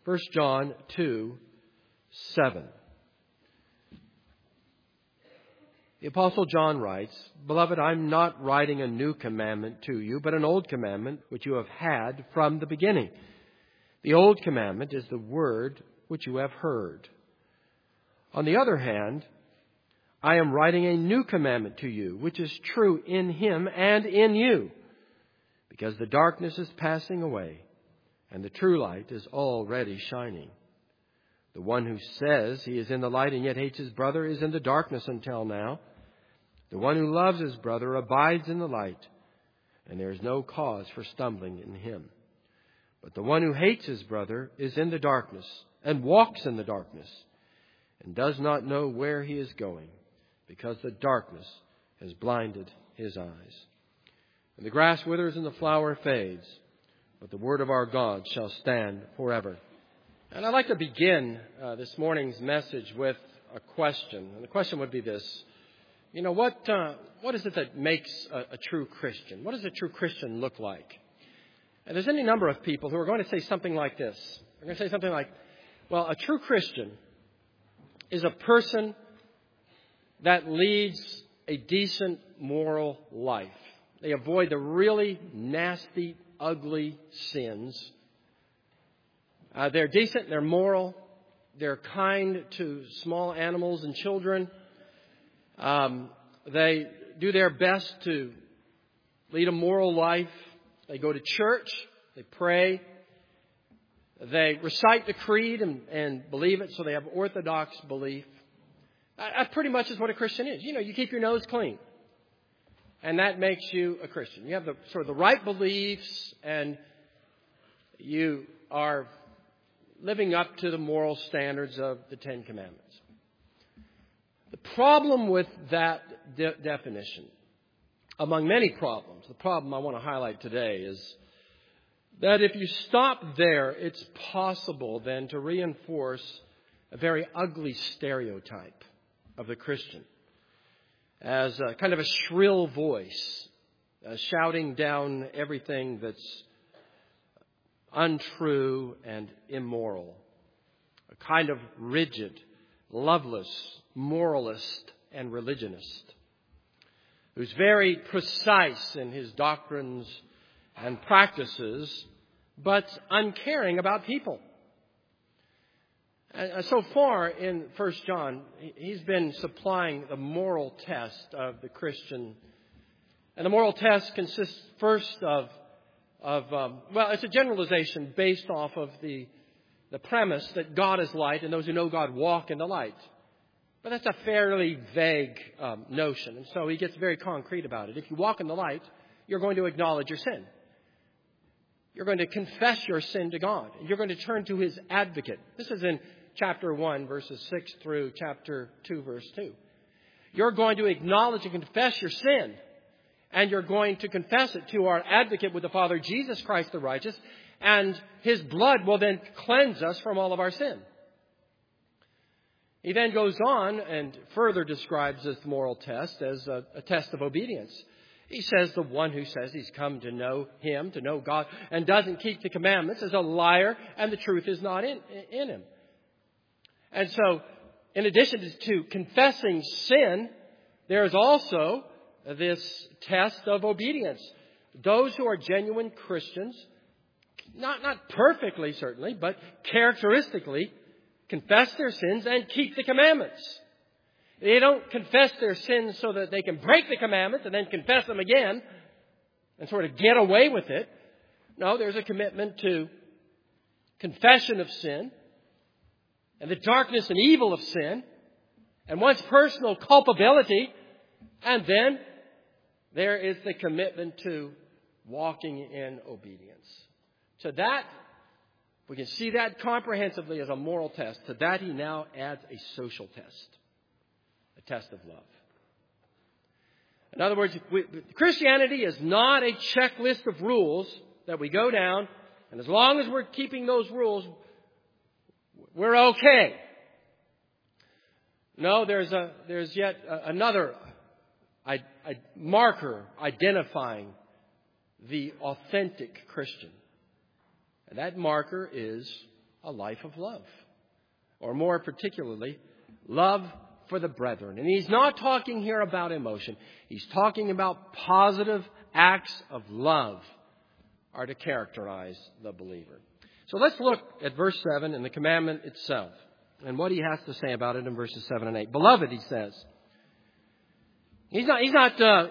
1 John 2:7. The Apostle John writes, "Beloved, I'm not writing a new commandment to you, but an old commandment which you have had from the beginning. The old commandment is the word which you have heard. On the other hand, I am writing a new commandment to you, which is true in Him and in you, because the darkness is passing away, and the true light is already shining. The one who says he is in the light and yet hates his brother is in the darkness until now. The one who loves his brother abides in the light, and there is no cause for stumbling in him. But the one who hates his brother is in the darkness and walks in the darkness and does not know where he is going, because the darkness has blinded his eyes. And the grass withers and the flower fades, but the word of our God shall stand forever." And I'd like to begin this morning's message with a question. And the question would be this. What is it that makes a true Christian? What does a true Christian look like? And there's any number of people who are going to say something like this. They're going to say something like, well, a true Christian is a person that leads a decent moral life. They avoid the really nasty, ugly sins. They're decent, they're moral, they're kind to small animals and children. They do their best to lead a moral life. They go to church, they pray, they recite the creed and believe it, so they have orthodox belief. That pretty much is what a Christian is. You keep your nose clean, and that makes you a Christian. You have the right beliefs, and you are living up to the moral standards of the Ten Commandments. The problem with that definition, among many problems, the problem I want to highlight today is that if you stop there, it's possible then to reinforce a very ugly stereotype of the Christian as a kind of a shrill voice, shouting down everything that's untrue and immoral, a kind of rigid, loveless, moralist and religionist, who's very precise in his doctrines and practices, but uncaring about people. And so far in 1 John, he's been supplying the moral test of the Christian. And the moral test consists first of it's a generalization based off of the premise that God is light and those who know God walk in the light. But that's a fairly vague notion. And so he gets very concrete about it. If you walk in the light, you're going to acknowledge your sin. You're going to confess your sin to God. You're going to turn to His advocate. This is in chapter 1, verses 6 through chapter 2, verse 2. You're going to acknowledge and confess your sin. And you're going to confess it to our advocate with the Father, Jesus Christ the righteous. And His blood will then cleanse us from all of our sin. He then goes on and further describes this moral test as a test of obedience. He says the one who says he's come to know Him, to know God, and doesn't keep the commandments is a liar, and the truth is not in him. And so, in addition to confessing sin, there is also this test of obedience. Those who are genuine Christians, not perfectly certainly, but characteristically, confess their sins and keep the commandments. They don't confess their sins so that they can break the commandments and then confess them again and sort of get away with it. No, there's a commitment to confession of sin and the darkness and evil of sin and one's personal culpability. And then there is the commitment to walking in obedience. To that, we can see that comprehensively as a moral test. To that, he now adds a social test, a test of love. In other words, Christianity is not a checklist of rules that we go down, and as long as we're keeping those rules, we're okay. No, there's yet another marker identifying the authentic Christian. And that marker is a life of love. Or more particularly, love for the brethren. And he's not talking here about emotion. He's talking about positive acts of love are to characterize the believer. So let's look at verse 7 and the commandment itself and what he has to say about it in verses 7 and 8. Beloved, he says. He's not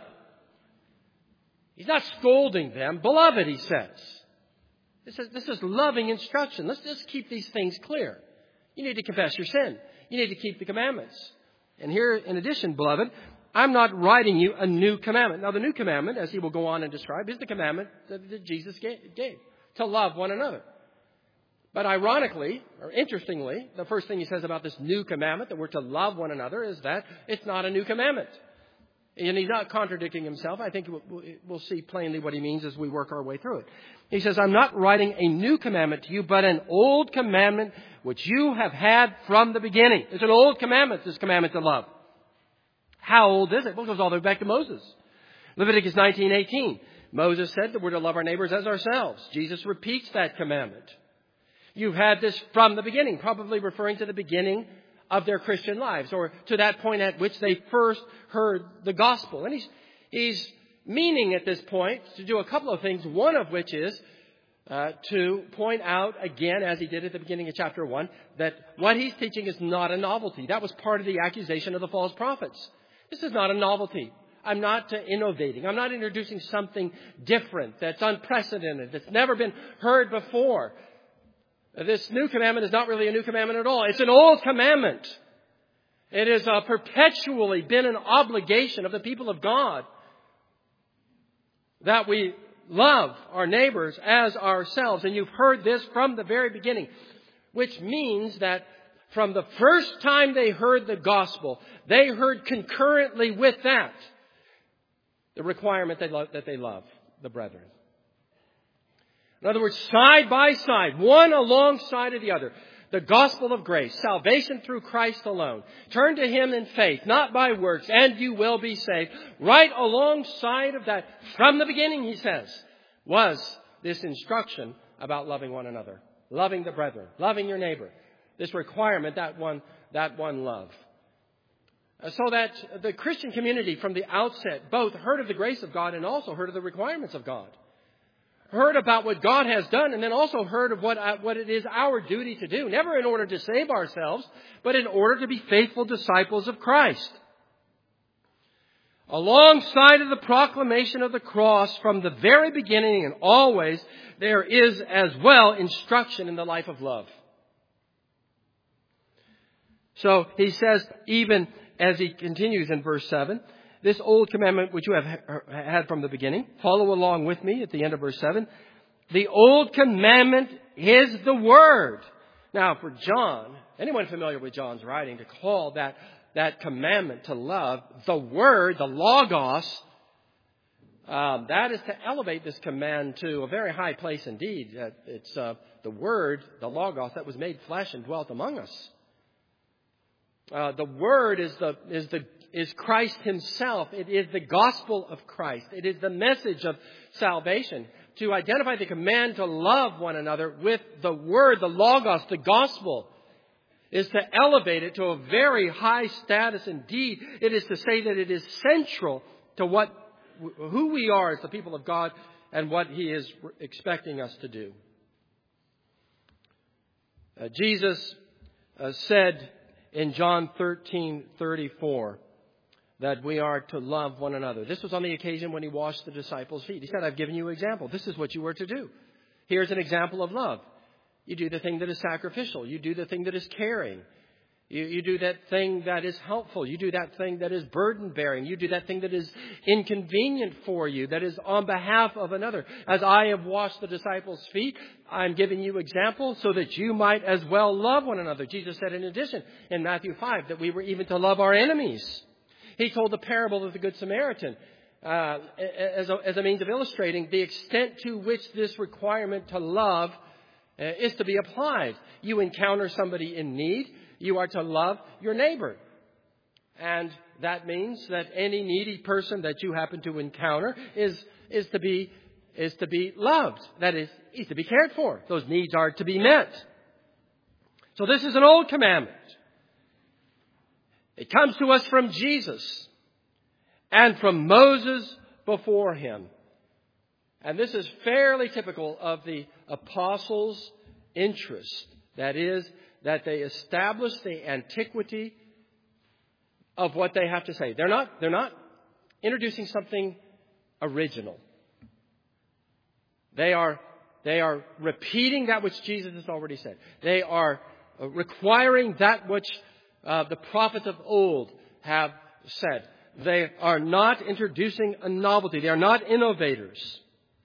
scolding them. Beloved, he says. This is loving instruction. Let's just keep these things clear. You need to confess your sin. You need to keep the commandments. And here, in addition, beloved, I'm not writing you a new commandment. Now, the new commandment, as he will go on and describe, is the commandment that Jesus gave, to love one another. But ironically, or interestingly, the first thing he says about this new commandment, that we're to love one another, is that it's not a new commandment. And he's not contradicting himself. I think we'll see plainly what he means as we work our way through it. He says, I'm not writing a new commandment to you, but an old commandment which you have had from the beginning. It's an old commandment, this commandment to love. How old is it? Well, it goes all the way back to Moses. Leviticus 19:18. Moses said that we're to love our neighbors as ourselves. Jesus repeats that commandment. You've had this from the beginning, probably referring to the beginning of their Christian lives, or to that point at which they first heard the gospel. And he's meaning at this point to do a couple of things, one of which is to point out again, as he did at the beginning of chapter 1, that what he's teaching is not a novelty. That was part of the accusation of the false prophets. This is not a novelty. I'm not innovating. I'm not introducing something different that's unprecedented, that's never been heard before. This new commandment is not really a new commandment at all. It's an old commandment. It has perpetually been an obligation of the people of God that we love our neighbors as ourselves. And you've heard this from the very beginning, which means that from the first time they heard the gospel, they heard concurrently with that the requirement that they love the brethren. In other words, side by side, one alongside of the other, the gospel of grace, salvation through Christ alone. Turn to Him in faith, not by works, and you will be saved. Right alongside of that, from the beginning, he says, was this instruction about loving one another, loving the brethren, loving your neighbor. This requirement, that one love. So that the Christian community from the outset both heard of the grace of God and also heard of the requirements of God. Heard about what God has done, and then also heard of what it is our duty to do. Never in order to save ourselves, but in order to be faithful disciples of Christ. Alongside of the proclamation of the cross from the very beginning and always, there is as well instruction in the life of love. So he says, even as he continues in verse 7, this old commandment which you have had from the beginning. Follow along with me at the end of verse 7. The old commandment is the Word. Now, for John, anyone familiar with John's writing, to call that commandment to love the Word, the Logos, that is to elevate this command to a very high place indeed. It's the Word, the Logos, that was made flesh and dwelt among us. The Word is Christ Himself. It is the gospel of Christ. It is the message of salvation. To identify the command to love one another with the Word, the Logos, the gospel, is to elevate it to a very high status indeed. It is to say that it is central to who we are as the people of God and what He is expecting us to do. Jesus said in John 13:34 that we are to love one another. This was on the occasion when He washed the disciples' feet. He said, I've given you an example. This is what you were to do. Here's an example of love. You do the thing that is sacrificial. You do the thing that is caring. You do that thing that is helpful. You do that thing that is burden-bearing. You do that thing that is inconvenient for you, that is on behalf of another. As I have washed the disciples' feet, I'm giving you example so that you might as well love one another. Jesus said in addition in Matthew 5 that we were even to love our enemies. He told the parable of the Good Samaritan as a means of illustrating the extent to which this requirement to love is to be applied. You encounter somebody in need, you are to love your neighbor. And that means that any needy person that you happen to encounter is to be loved. That is, he's to be cared for. Those needs are to be met. So this is an old commandment. It comes to us from Jesus and from Moses before him. And this is fairly typical of the apostles' interest. That is, that they establish the antiquity of what they have to say. They're not introducing something original. They are repeating that which Jesus has already said. They are requiring that which the prophets of old have said. They are not introducing a novelty. They are not innovators.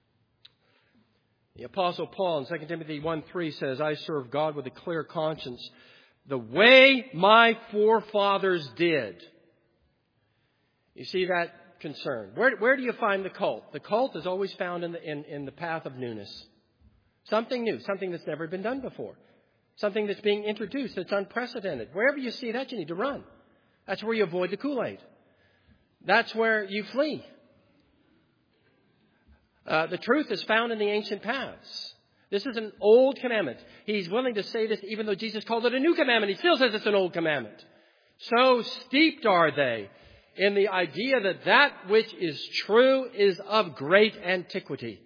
The Apostle Paul in 2 Timothy 1:3 says, I serve God with a clear conscience, the way my forefathers did. You see that concern. Where do you find the cult? The cult is always found in the path of newness. Something new, something that's never been done before. Something that's being introduced that's unprecedented. Wherever you see that, you need to run. That's where you avoid the Kool-Aid. That's where you flee. The truth is found in the ancient paths. This is an old commandment. He's willing to say this even though Jesus called it a new commandment. He still says it's an old commandment. So steeped are they in the idea that that which is true is of great antiquity.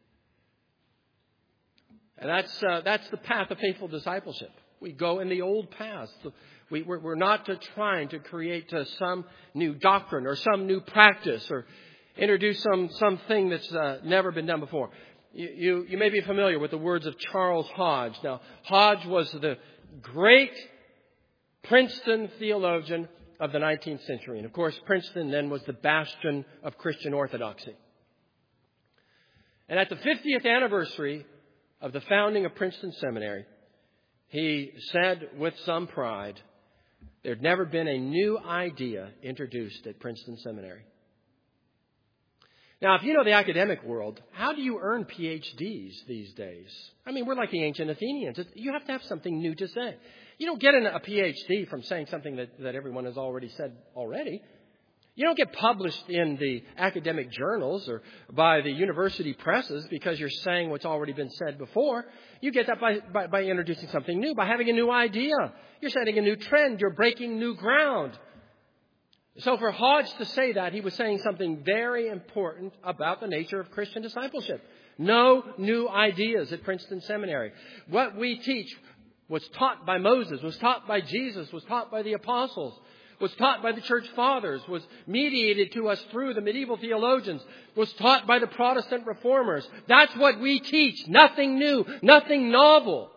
And that's the path of faithful discipleship. We go in the old paths. We're not trying to create some new doctrine or some new practice or introduce something that's never been done before. You may be familiar with the words of Charles Hodge. Now, Hodge was the great Princeton theologian of the 19th century. And of course, Princeton then was the bastion of Christian orthodoxy. And at the 50th anniversary of the founding of Princeton Seminary, he said with some pride, there'd never been a new idea introduced at Princeton Seminary. Now, if you know the academic world, how do you earn PhDs these days? I mean, we're like the ancient Athenians. You have to have something new to say. You don't get a PhD from saying something that everyone has already said already. You don't get published in the academic journals or by the university presses because you're saying what's already been said before. You get that by introducing something new, by having a new idea. You're setting a new trend. You're breaking new ground. So for Hodge to say that, he was saying something very important about the nature of Christian discipleship. No new ideas at Princeton Seminary. What we teach was taught by Moses, was taught by Jesus, was taught by the apostles, was taught by the church fathers, was mediated to us through the medieval theologians, was taught by the Protestant reformers. That's what we teach. Nothing new, nothing novel.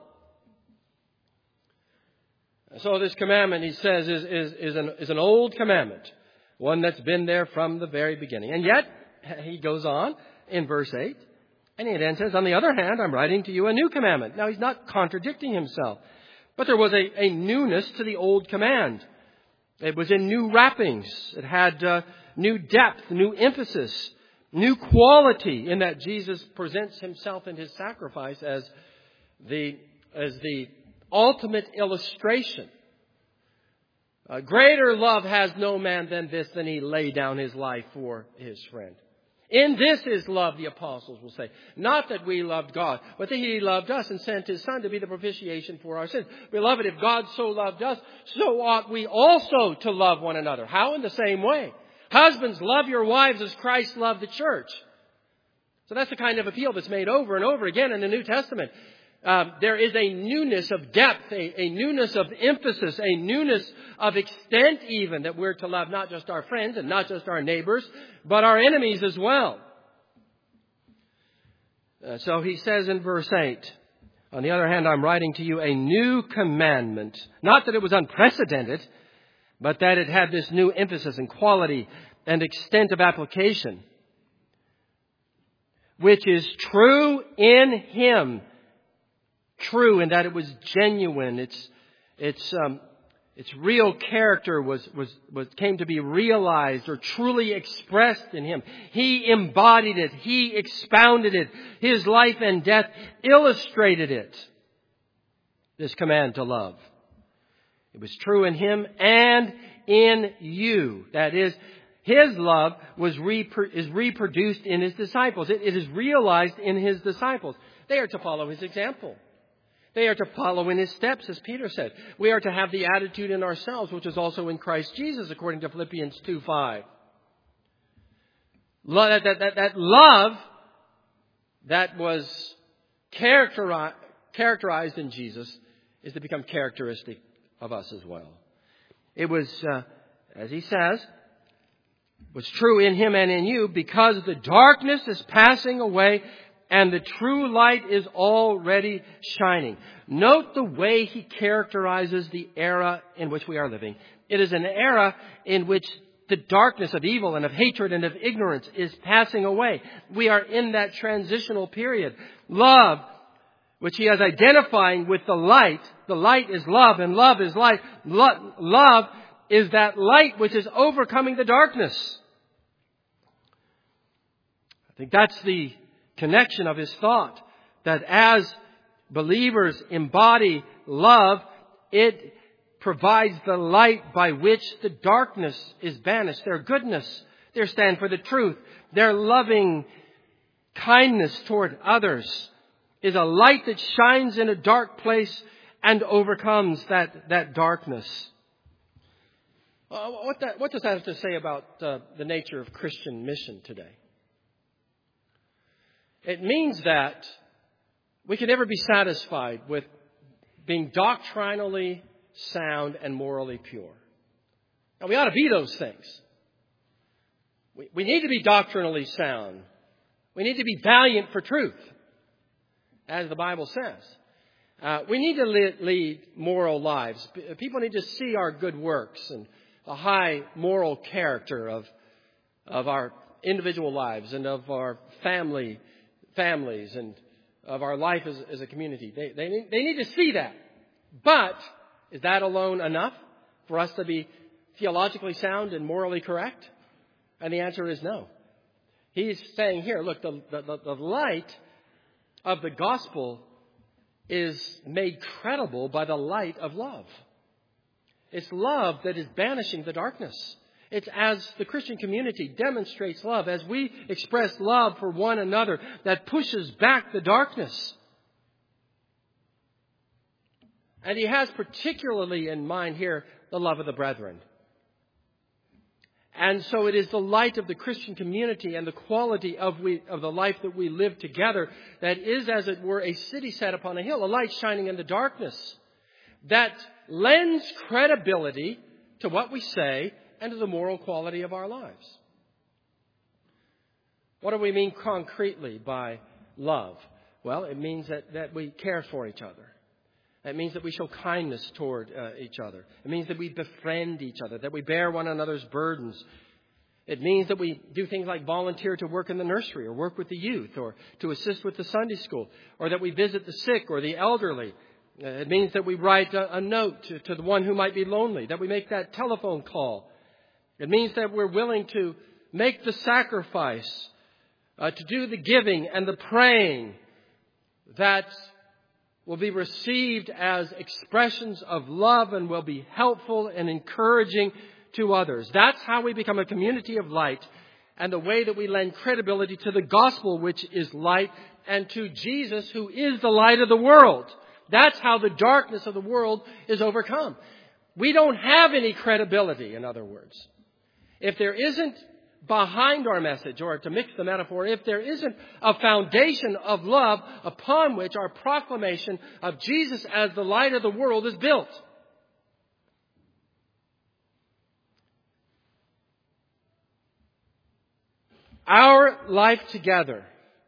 So this commandment, he says, is an old commandment. One that's been there from the very beginning. And yet, he goes on in verse 8. And he then says, on the other hand, I'm writing to you a new commandment. Now, he's not contradicting himself. But there was a newness to the old command. It was in new wrappings. It had new depth, new emphasis, new quality in that Jesus presents himself in his sacrifice as the ultimate illustration. Greater love has no man than this, than he lay down his life for his friend. In this is love, the apostles will say. Not that we loved God, but that he loved us and sent his Son to be the propitiation for our sins. Beloved, if God so loved us, so ought we also to love one another. How? In the same way. Husbands, love your wives as Christ loved the church. So that's the kind of appeal that's made over and over again in the New Testament. There is a newness of depth, a newness of emphasis, a newness of extent even that we're to love not just our friends and not just our neighbors, but our enemies as well. So he says in verse 8, on the other hand, I'm writing to you a new commandment. Not that it was unprecedented, but that it had this new emphasis and quality and extent of application, which is true in him. True in that it was genuine. Its real character came to be realized or truly expressed in him. He embodied it. He expounded it. His life and death illustrated it. This command to love. It was true in him and in you. That is, his love is reproduced in his disciples. It is realized in his disciples. They are to follow his example. They are to follow in His steps, as Peter said. We are to have the attitude in ourselves, which is also in Christ Jesus, according to Philippians 2:5. That love that was characterized in Jesus is to become characteristic of us as well. It was, as he says, was true in Him and in you, because the darkness is passing away and the true light is already shining. Note the way he characterizes the era in which we are living. It is an era in which the darkness of evil and of hatred and of ignorance is passing away. We are in that transitional period. Love, which he is identifying with the light is love, and love is light. Love is that light which is overcoming the darkness. I think that's the connection of his thought, that as believers embody love, it provides the light by which the darkness is banished. Their goodness, their stand for the truth, their loving kindness toward others is a light that shines in a dark place and overcomes that darkness. What does that have to say about the nature of Christian mission today? It means that we can never be satisfied with being doctrinally sound and morally pure. Now, we ought to be those things. We need to be doctrinally sound. We need to be valiant for truth, as the Bible says. We need to lead moral lives. People need to see our good works and the high moral character of our individual lives and of our families and of our life as a community. They need to see that. But is that alone enough for us to be theologically sound and morally correct? And the answer is no. He's saying here, look, the light of the gospel is made credible by the light of love. It's love that is banishing the darkness. It's as the Christian community demonstrates love, as we express love for one another, that pushes back the darkness. And he has particularly in mind here the love of the brethren. And so it is the light of the Christian community and the quality of the life that we live together that is, as it were, a city set upon a hill, a light shining in the darkness, that lends credibility to what we say and to the moral quality of our lives. What do we mean concretely by love? Well, it means that we care for each other. It means that we show kindness toward each other. It means that we befriend each other, that we bear one another's burdens. It means that we do things like volunteer to work in the nursery or work with the youth or to assist with the Sunday school, or that we visit the sick or the elderly. It means that we write a note to the one who might be lonely, that we make that telephone call. It means that we're willing to make the sacrifice, to do the giving and the praying that will be received as expressions of love and will be helpful and encouraging to others. That's how we become a community of light, and the way that we lend credibility to the gospel, which is light, and to Jesus, who is the light of the world. That's how the darkness of the world is overcome. We don't have any credibility, in other words, if there isn't behind our message, or to mix the metaphor, if there isn't a foundation of love upon which our proclamation of Jesus as the light of the world is built. Our life together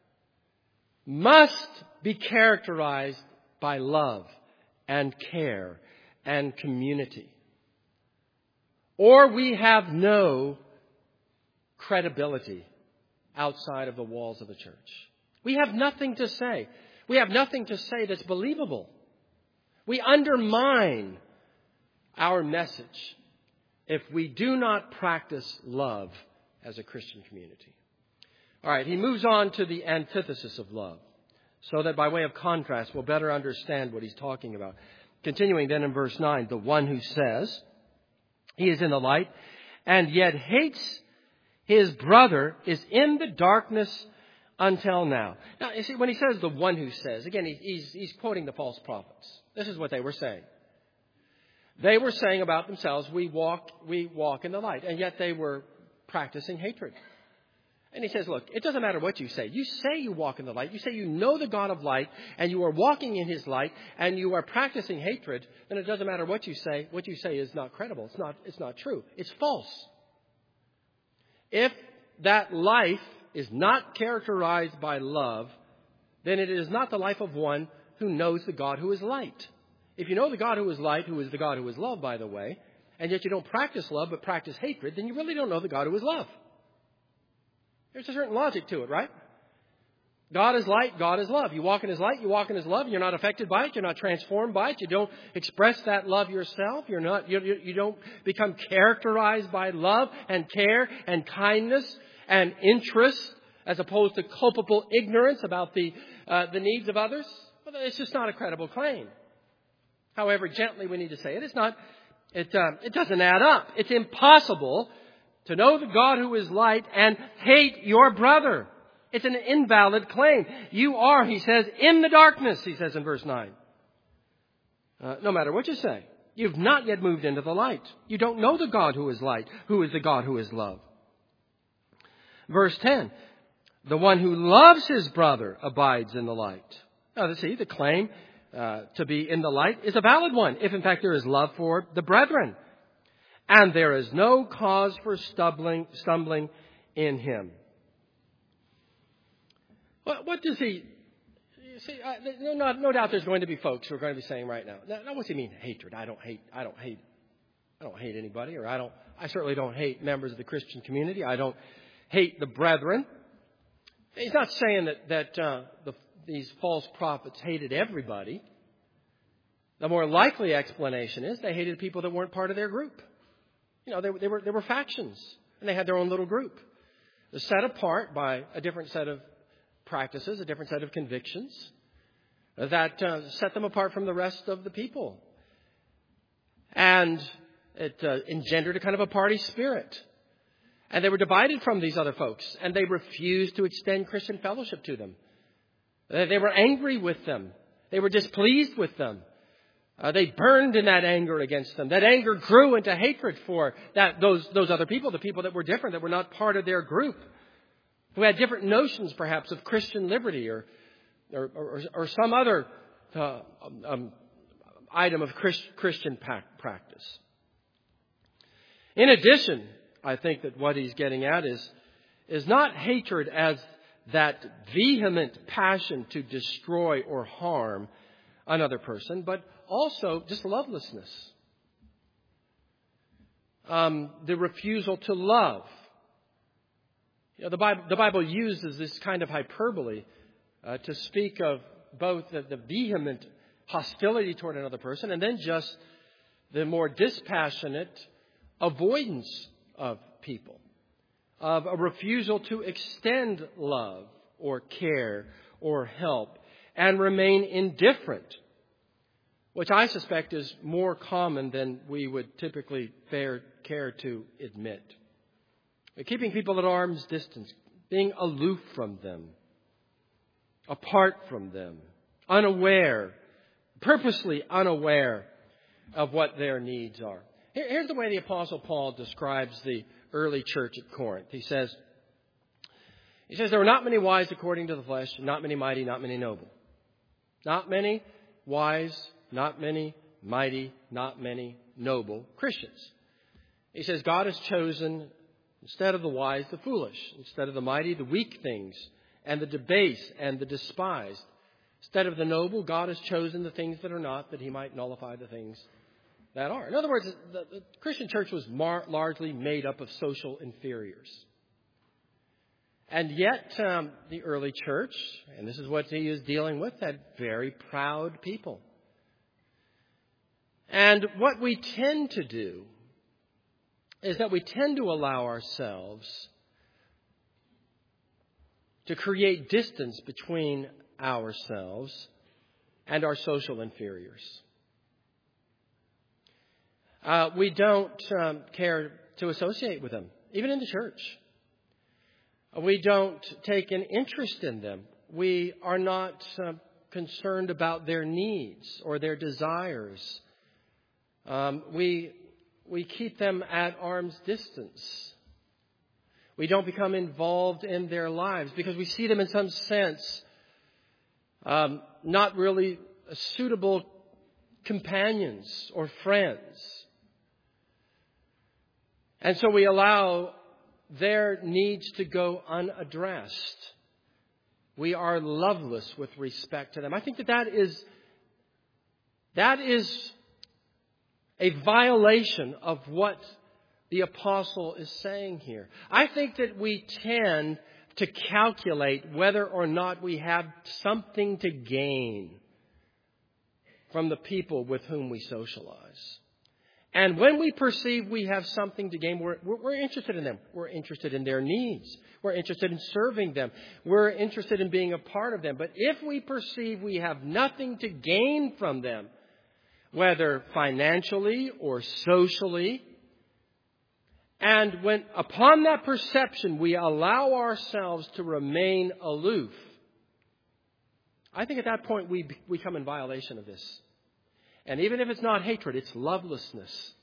must be characterized by love and care and community, or we have no credibility outside of the walls of the church. We have nothing to say. We have nothing to say that's believable. We undermine our message if we do not practice love as a Christian community. All right, he moves on to the antithesis of love, so that by way of contrast, we'll better understand what he's talking about. Continuing then in verse 9, the one who says he is in the light and yet hates his brother is in the darkness until now. Now, you see, when he says the one who says, again, he's quoting the false prophets. This is what they were saying. They were saying about themselves, we walk in the light, and yet they were practicing hatred. And he says, look, it doesn't matter what you say. You say you walk in the light. You say you know the God of light, and you are walking in his light, and you are practicing hatred. Then it doesn't matter what you say. What you say is not credible. It's not true. It's false. If that life is not characterized by love, then it is not the life of one who knows the God who is light. If you know the God who is light, who is the God who is love, by the way, and yet you don't practice love but practice hatred, then you really don't know the God who is love. There's a certain logic to it, right? God is light, God is love. You walk in his light, you walk in his love, and you're not affected by it, you're not transformed by it, you don't express that love yourself, you don't become characterized by love and care and kindness and interest as opposed to culpable ignorance about the needs of others. Well, it's just not a credible claim. However gently we need to say it, it doesn't add up. It's impossible to know the God who is light and hate your brother. It's an invalid claim. You are, he says, in the darkness, he says in verse 9. No matter what you say, you've not yet moved into the light. You don't know the God who is light, who is the God who is love. Verse 10, the one who loves his brother abides in the light. Now, see, the claim to be in the light is a valid one, if in fact there is love for the brethren. And there is no cause for stumbling in him. What does he... See, no doubt there's going to be folks who are going to be saying right now, what's he mean, hatred? I don't hate anybody, or I certainly don't hate members of the Christian community. I don't hate the brethren. He's not saying that these false prophets hated everybody. The more likely explanation is they hated people that weren't part of their group. You know, they were factions, and they had their own little group. They're set apart by a different set of practices, a different set of convictions that set them apart from the rest of the people. And it engendered a kind of a party spirit. And they were divided from these other folks, and they refused to extend Christian fellowship to them. They were angry with them. They were displeased with them. They burned in that anger against them. That anger grew into hatred for those other people, the people that were different, that were not part of their group, who had different notions, perhaps, of Christian liberty or some other item of Christian practice. In addition, I think that what he's getting at is not hatred as that vehement passion to destroy or harm another person, but also just lovelessness. The refusal to love. You know, the Bible uses this kind of hyperbole to speak of both the vehement hostility toward another person and then just the more dispassionate avoidance of people, of a refusal to extend love or care or help and remain indifferent, which I suspect is more common than we would typically care to admit. Keeping people at arm's distance, being aloof from them, apart from them, unaware, purposely unaware of what their needs are. Here's the way the Apostle Paul describes the early church at Corinth. He says, there were not many wise according to the flesh, not many mighty, not many noble. Not many wise, not many mighty, not many noble Christians. He says God has chosen, instead of the wise, the foolish. Instead of the mighty, the weak things, and the debased and the despised. Instead of the noble, God has chosen the things that are not, that he might nullify the things that are. In other words, the Christian church was largely made up of social inferiors. And yet, the early church, and this is what he is dealing with, had very proud people. And what we tend to do is that we tend to allow ourselves to create distance between ourselves and our social inferiors. We don't care to associate with them, even in the church. We don't take an interest in them. We are not concerned about their needs or their desires. We keep them at arm's distance. We don't become involved in their lives because we see them in some sense not really suitable companions or friends. And so we allow their needs to go unaddressed. We are loveless with respect to them. I think that is a violation of what the apostle is saying here. I think that we tend to calculate whether or not we have something to gain from the people with whom we socialize. And when we perceive we have something to gain, we're interested in them. We're interested in their needs. We're interested in serving them. We're interested in being a part of them. But if we perceive we have nothing to gain from them, whether financially or socially, and when upon that perception we allow ourselves to remain aloof, I think at that point we come in violation of this. And even if it's not hatred, it's lovelessness.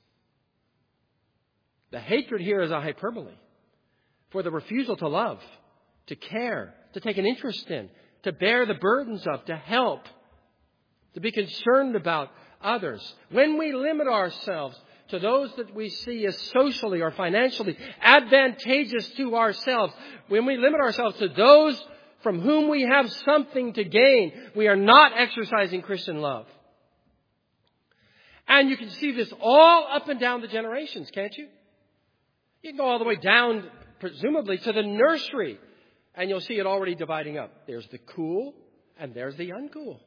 The hatred here is a hyperbole for the refusal to love, to care, to take an interest in, to bear the burdens of, to help, to be concerned about others. When we limit ourselves to those that we see as socially or financially advantageous to ourselves, when we limit ourselves to those from whom we have something to gain, we are not exercising Christian love. And you can see this all up and down the generations, can't you? You can go all the way down, presumably, to the nursery, and you'll see it already dividing up. There's the cool, and there's the uncool.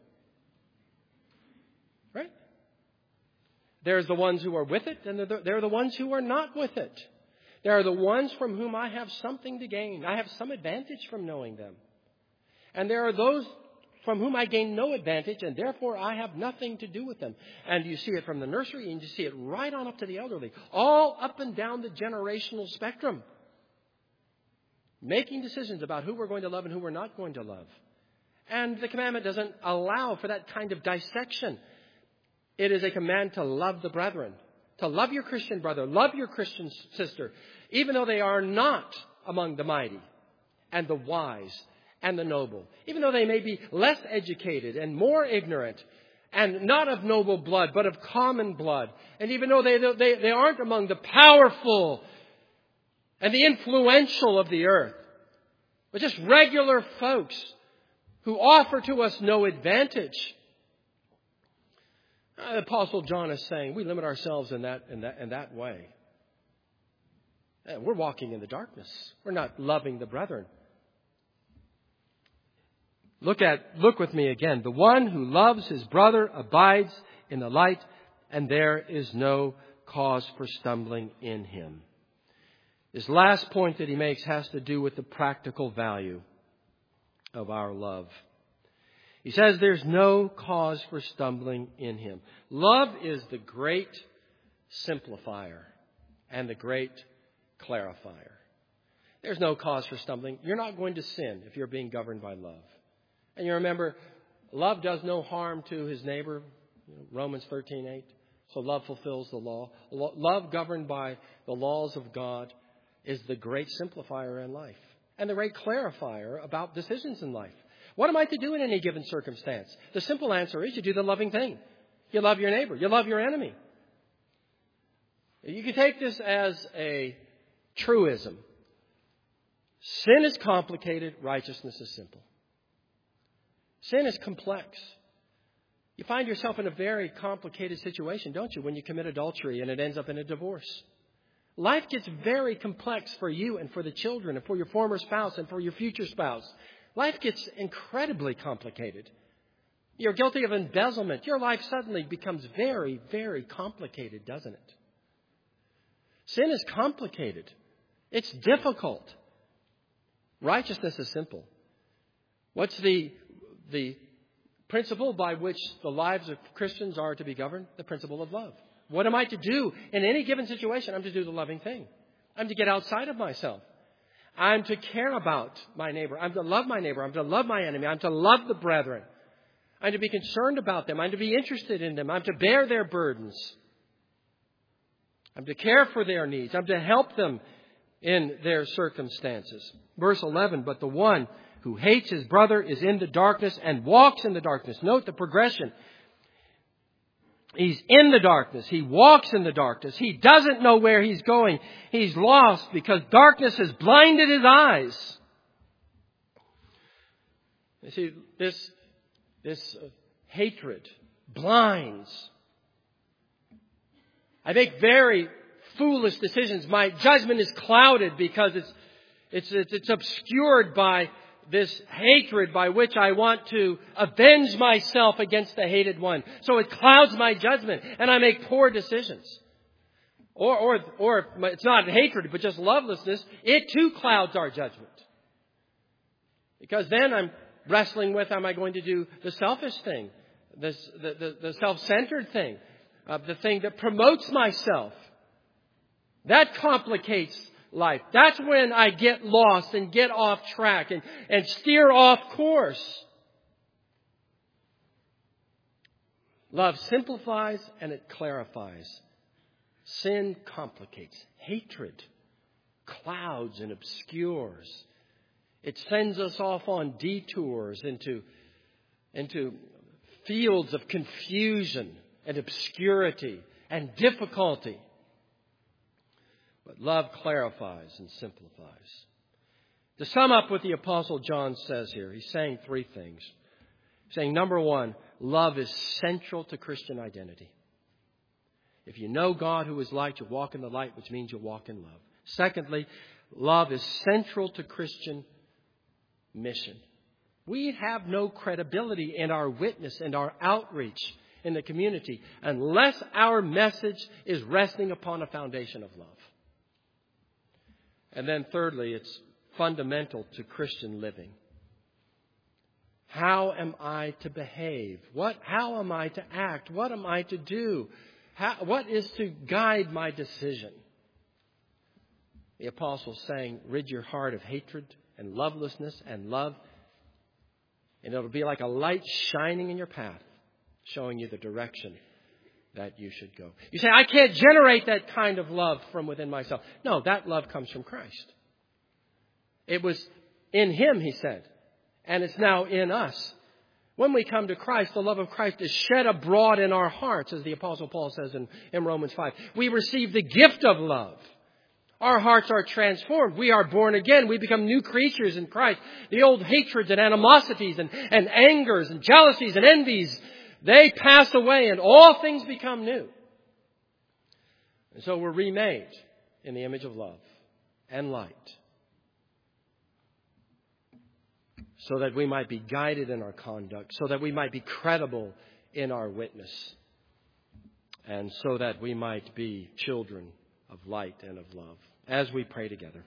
Right? There's the ones who are with it, and there are the ones who are not with it. There are the ones from whom I have something to gain. I have some advantage from knowing them. And there are those from whom I gain no advantage, and therefore I have nothing to do with them. And you see it from the nursery, and you see it right on up to the elderly. All up and down the generational spectrum. Making decisions about who we're going to love and who we're not going to love. And the commandment doesn't allow for that kind of dissection. It is a command to love the brethren. To love your Christian brother, love your Christian sister, even though they are not among the mighty and the wise and the noble, even though they may be less educated and more ignorant and not of noble blood, but of common blood. And even though they aren't among the powerful and the influential of the earth, but just regular folks who offer to us no advantage. The Apostle John is saying we limit ourselves in that way. We're walking in the darkness. We're not loving the brethren. Look with me again. The one who loves his brother abides in the light, and there is no cause for stumbling in him. This last point that he makes has to do with the practical value of our love. He says there's no cause for stumbling in him. Love is the great simplifier and the great clarifier. There's no cause for stumbling. You're not going to sin if you're being governed by love. And you remember, love does no harm to his neighbor, Romans 13:8. So love fulfills the law. Love governed by the laws of God is the great simplifier in life and the great clarifier about decisions in life. What am I to do in any given circumstance? The simple answer is you do the loving thing. You love your neighbor. You love your enemy. You can take this as a truism. Sin is complicated. Righteousness is simple. Sin is complex. You find yourself in a very complicated situation, don't you, when you commit adultery and it ends up in a divorce. Life gets very complex for you and for the children and for your former spouse and for your future spouse. Life gets incredibly complicated. You're guilty of embezzlement. Your life suddenly becomes very, very complicated, doesn't it? Sin is complicated. It's difficult. Righteousness is simple. What's the principle by which the lives of Christians are to be governed? The principle of love. What am I to do in any given situation? I'm to do the loving thing. I'm to get outside of myself. I'm to care about my neighbor. I'm to love my neighbor. I'm to love my enemy. I'm to love the brethren. I'm to be concerned about them. I'm to be interested in them. I'm to bear their burdens. I'm to care for their needs. I'm to help them in their circumstances. Verse 11, but the one who hates his brother is in the darkness and walks in the darkness. Note the progression. He's in the darkness. He walks in the darkness. He doesn't know where he's going. He's lost because darkness has blinded his eyes. You see, this hatred blinds. I make very foolish decisions. My judgment is clouded because it's obscured by this hatred by which I want to avenge myself against the hated one. So it clouds my judgment and I make poor decisions. Or it's not hatred, but just lovelessness. It too clouds our judgment. Because then I'm wrestling with, am I going to do the selfish thing? The self-centered thing? The thing that promotes myself? That complicates life. That's when I get lost and get off track and steer off course. Love simplifies and it clarifies. Sin complicates. Hatred clouds and obscures. It sends us off on detours into fields of confusion and obscurity and difficulty. But love clarifies and simplifies. To sum up what the Apostle John says here, he's saying three things. He's saying, number one, love is central to Christian identity. If you know God who is light, you walk in the light, which means you walk in love. Secondly, love is central to Christian mission. We have no credibility in our witness and our outreach in the community unless our message is resting upon a foundation of love. And then thirdly, it's fundamental to Christian living. How am I to behave? How am I to act? What am I to do? What is to guide my decision? The Apostle's saying, rid your heart of hatred and lovelessness and love, and it'll be like a light shining in your path, showing you the direction that you should go. You say, I can't generate that kind of love from within myself. No, that love comes from Christ. It was in Him, he said, and it's now in us. When we come to Christ, the love of Christ is shed abroad in our hearts, as the Apostle Paul says in Romans 5. We receive the gift of love. Our hearts are transformed. We are born again. We become new creatures in Christ. The old hatreds and animosities and angers and jealousies and envies, they pass away and all things become new. And so we're remade in the image of love and light, so that we might be guided in our conduct, so that we might be credible in our witness, and so that we might be children of light and of love. As we pray together.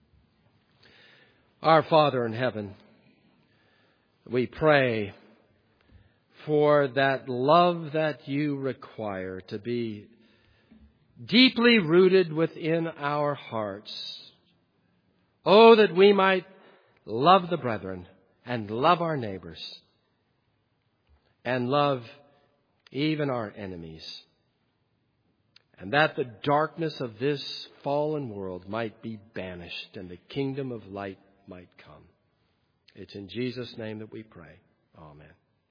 Our Father in heaven, we pray for that love that you require to be deeply rooted within our hearts. Oh, that we might love the brethren and love our neighbors and love even our enemies. And that the darkness of this fallen world might be banished and the kingdom of light might come. It's in Jesus' name that we pray. Amen.